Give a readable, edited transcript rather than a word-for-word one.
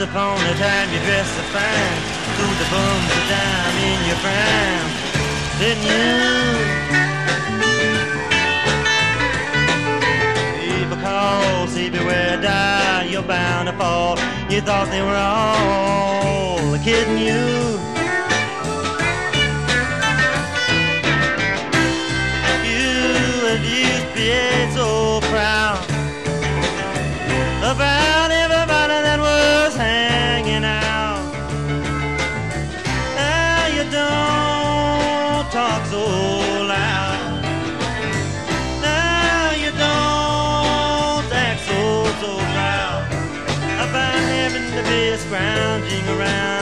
upon the time you dress so fine, threw the bums a dime in your prime, didn't you? People call, see, beware, die, you're bound to fall. You thought they were all kidding you. You be so proud about everybody that was hanging out. Now you don't talk so loud. Now you don't act so proud about having to be scrounging around